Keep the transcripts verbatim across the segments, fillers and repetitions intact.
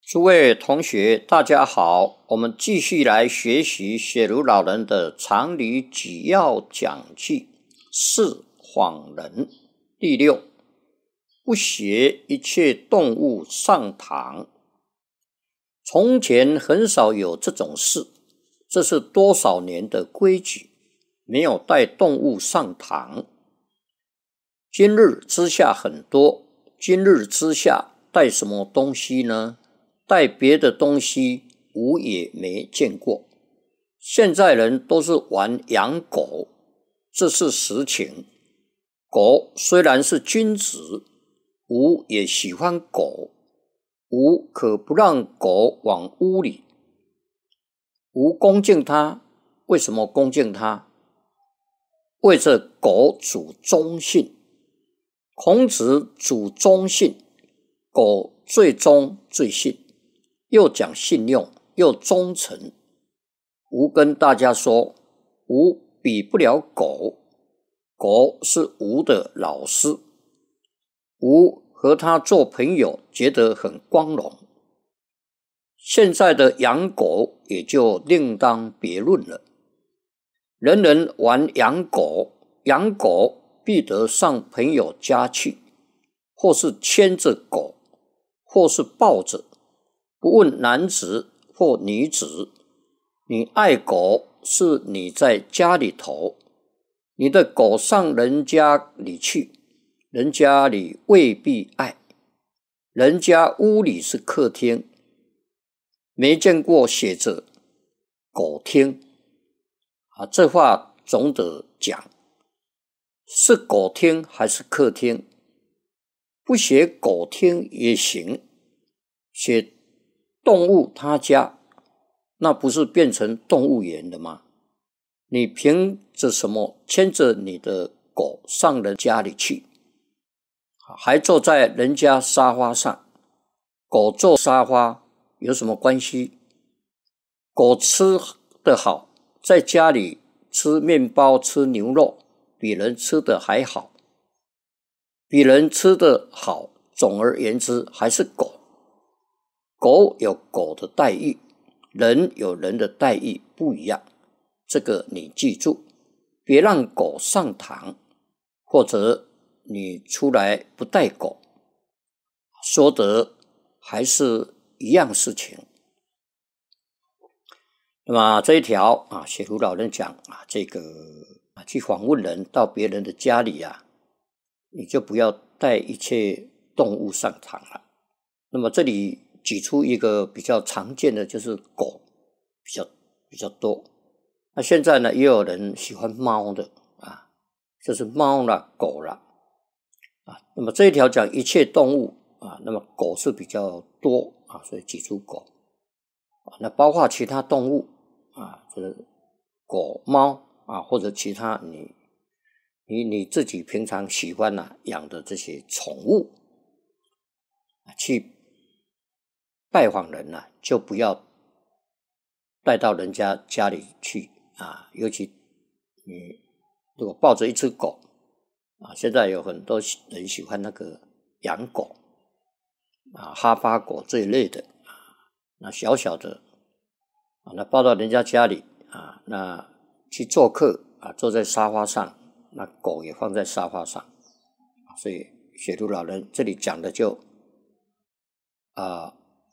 诸位同学大家好，我们继续来学习雪茹老人的常理纪要讲记四谎人第六，不学一切动物上堂。从前很少有这种事，这是多少年的规矩，没有带动物上堂。今日之下很多，今日之下带什么东西呢？带别的东西吾也没见过。现在人都是玩养狗，这是实情。狗虽然是君子，吾也喜欢狗，吾可不让狗往屋里。吾恭敬它，为什么恭敬它？为着狗主忠信。孔子主忠信，狗最忠最信，又讲信用，又忠诚。吾跟大家说，吾比不了狗，狗是吾的老师，吾和他做朋友觉得很光荣。现在的养狗也就另当别论了。人人玩养狗，养狗必得上朋友家去，或是牵着狗，或是抱着，不问男子或女子。你爱狗是你在家里头，你的狗上人家里去，人家里未必爱，人家屋里是客厅，没见过写着狗厅啊。这话总得讲，是狗厅还是客厅？不写狗厅也行，写动物他家，那不是变成动物园了吗？你凭着什么牵着你的狗上人家里去，还坐在人家沙发上？狗坐沙发有什么关系？狗吃得好，在家里吃面包吃牛肉比人吃的还好，比人吃的好，总而言之还是狗。狗有狗的待遇，人有人的待遇不一样，这个你记住，别让狗上堂，或者你出来不带狗，说的还是一样事情。那么这一条啊，雪茹老人讲啊，这个啊去访问人到别人的家里啊，你就不要带一切动物上堂了。那么这里举出一个比较常见的，就是狗比较比较多。那现在呢，也有人喜欢猫的啊，就是猫啦、狗啦啊。那么这一条讲一切动物啊，那么狗是比较多啊，所以举出狗啊。那包括其他动物啊，就是狗、猫啊，或者其他你你你自己平常喜欢啊养的这些宠物，去拜访人啊，就不要带到人家家里去啊。尤其你如果抱着一只狗啊，现在有很多人喜欢那个养狗啊，哈巴狗这一类的啊，那小小的啊，那抱到人家家里啊，那去做客啊，坐在沙发上，那狗也放在沙发上，所以雪茹老人这里讲的就啊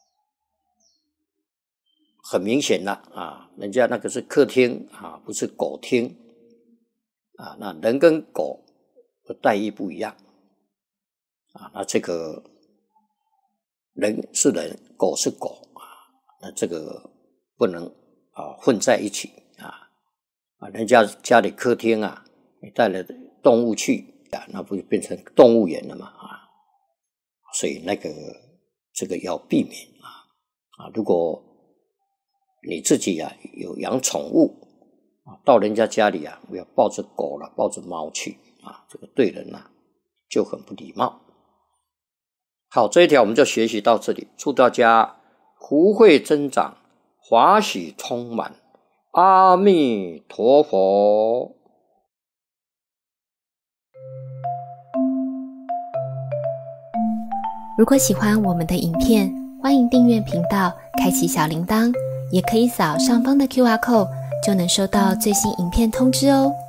很明显了啊，人家那个是客厅啊，不是狗厅啊。那人跟狗的待遇不一样啊，那这个人是人，狗是狗啊，那这个不能啊混在一起啊啊，人家家里客厅啊，你带了动物去啊，那不就变成动物园了嘛啊？所以那个这个要避免啊啊，如果你自己啊有养宠物啊，到人家家里啊，不要抱着狗了，抱着猫去啊，这个对人啊就很不礼貌。好，这一条我们就学习到这里，祝大家福慧增长，华喜充满，阿弥陀佛。 如果喜欢我们的影片， 欢迎订阅频道，开启小铃铛，也可以扫上方的 Q R code， 就能收到最新影片通知哦。